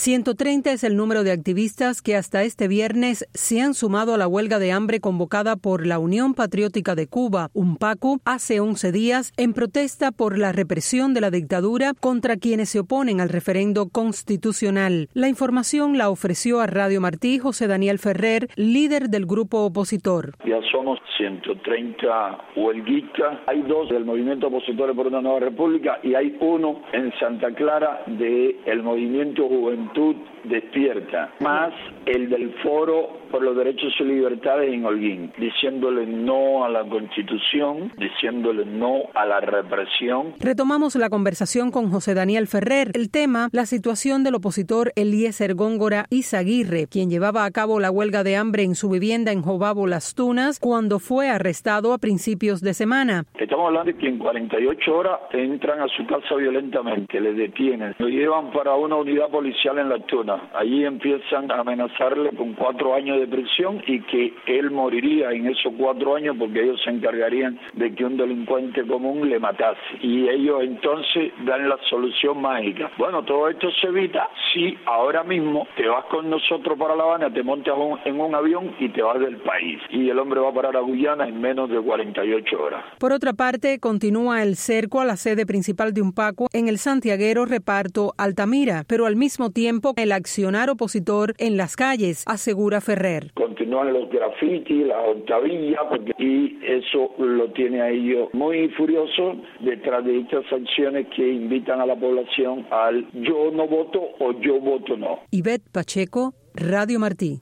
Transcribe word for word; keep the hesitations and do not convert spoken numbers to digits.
ciento treinta es el número de activistas que hasta este viernes se han sumado a la huelga de hambre convocada por la Unión Patriótica de Cuba, UNPACU, hace once días en protesta por la represión de la dictadura contra quienes se oponen al referendo constitucional. La información la ofreció a Radio Martí José Daniel Ferrer, líder del grupo opositor. Ya somos ciento treinta huelguistas. Hay dos del Movimiento Opositores por una Nueva República y hay uno en Santa Clara del Movimiento Juventud Despierta, más el del Foro por los Derechos y Libertades en Holguín, diciéndole no a la Constitución, diciéndole no a la represión. Retomamos la conversación con José Daniel Ferrer. El tema, la situación del opositor Eliezer Góngora Izaguirre, quien llevaba a cabo la huelga de hambre en su vivienda en Jobabo Las Tunas, cuando fue arrestado a principios de semana. Estamos hablando de que en cuarenta y ocho horas entran a su casa violentamente, le detienen, lo llevan para una unidad policial en Las Tunas. Allí empiezan a amenazarle con cuatro años de prisión y que él moriría en esos cuatro años porque ellos se encargarían de que un delincuente común le matase. Y ellos entonces dan la solución mágica. Bueno, todo esto se evita si ahora mismo te vas con nosotros para La Habana, te montas un, en un avión y te vas del país. Y el hombre va a parar a Guyana en menos de cuarenta y ocho horas. Por otra parte, continúa el cerco a la sede principal de UNPACU en el santiaguero reparto Altamira, pero al mismo tiempo el accionar opositor en las calles, asegura Ferrer. Continúan los grafitis, las octavillas, porque, y eso lo tiene a ellos muy furioso detrás de estas acciones que invitan a la población al yo no voto o yo voto no. Ivette Pacheco, Radio Martí.